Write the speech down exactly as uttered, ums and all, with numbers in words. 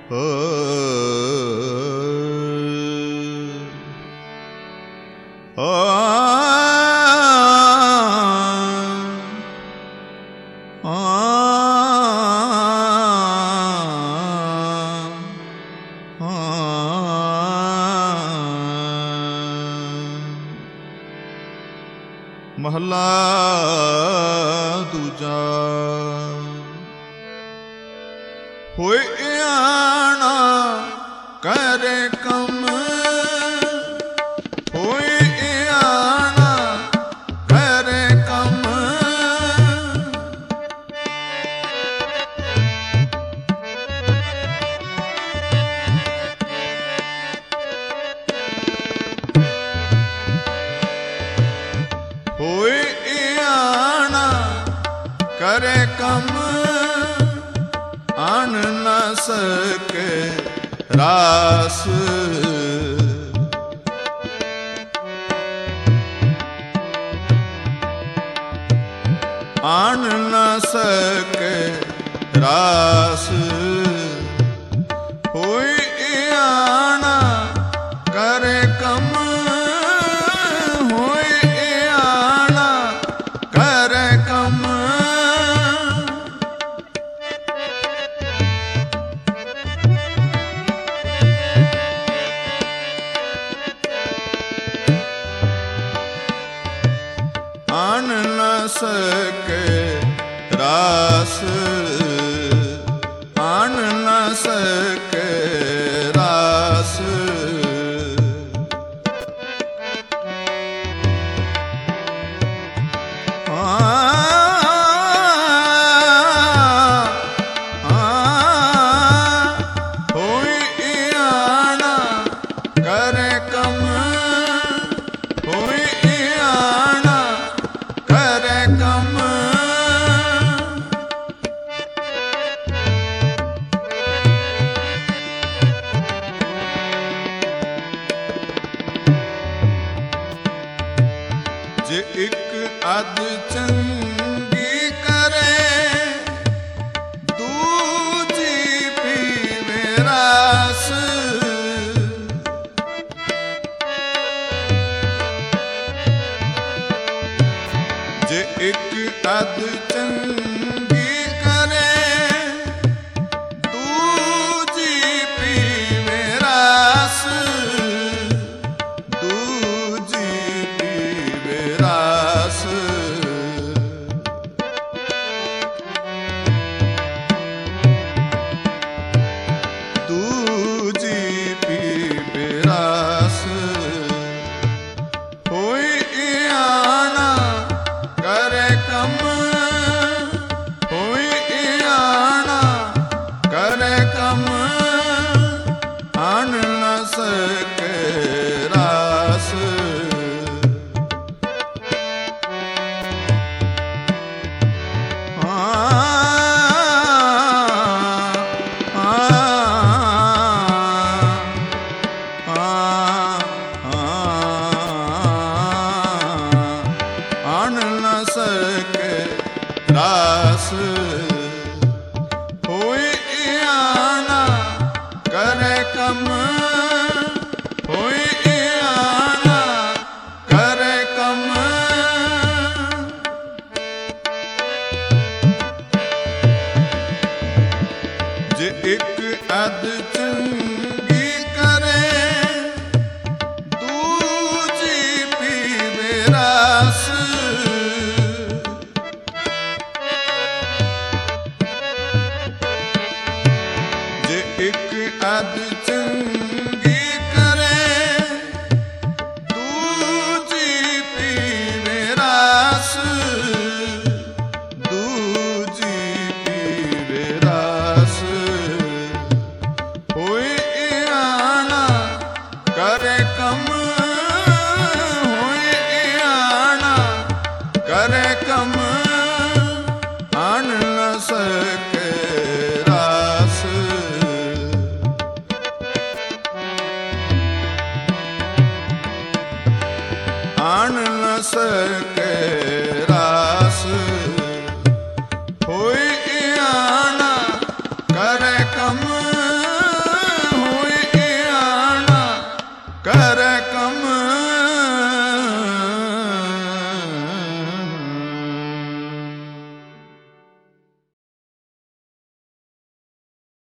ਹੋ ਮਹਲਾ ਦੂਜਾ। ਹੋਏ ਆਣਾ ਕਰੇ ਕੰਮ, ਹੋਏ ਆਣਾ ਕਰੇ ਕੰਮ, ਹੋਏ ਆਣਾ ਕਰੇ ਕੰਮ, ਆਣ ਨਾ ਸਕੇ ਰਾਸ, ਆਣ ਨਾ ਸਕੇ ਰਾਸ, ਹੋਏ ਆਣਾ ਕਰੇ ਕੰਮ, ਹੋਏ ਆਣਾ ਕਰੇ ਕੰਮ, ਆਣ ਨਾ ਸਕੇ ਰਾਸ, ਆਣ ਨਾ ਸਕੇ ਰਾਸ, ਹੋਏ ਆਣਾ ਕਰੇ ਕੰਮ, ਹੋਏ ਆਣਾ ਕਰੇ ਕੰਮ, ਜੇ ਇੱਕ ਅੱਧ ਚੰਗੀ ਕਰੇ, ਦੂਜੀ ਪੀਵੇ ਰਸ, ਜੇ ਇੱਕ ਅੱਧ ਚੰਗੀ ਕਰੇ, ਦੂਜੀ ਪੀਵੇ ਰਸ, ਦੂਜੀ ਪੀਵੇ ਰਸ, ਦੂਜੀ ਪੀਵੇ ਰਸ, ਹੋਏ ਆਣਾ ਕਰੇ ਕੰਮ, ਹੋਏ ਆਣਾ ਕਰੇ ਕੰਮ, ਆਣ ਨਾ ਸਕੇ ਰਾਸ, ਆਣ ਨਾ ਸਕੇ ਰਾਸ, ਹੋਏ ਆਣਾ ਕਰੇ ਕੰਮ, ਹੋਏ ਆਣਾ ਕਰੇ ਕੰਮ, ਜੇ ਇੱਕ ਅੱਧ ਚੰਗੀ ਕਰੇ, ਦੂਜੀ ਪੀਵੇ ਰਸ, ਜੇ ਇੱਕ ਅੱਧ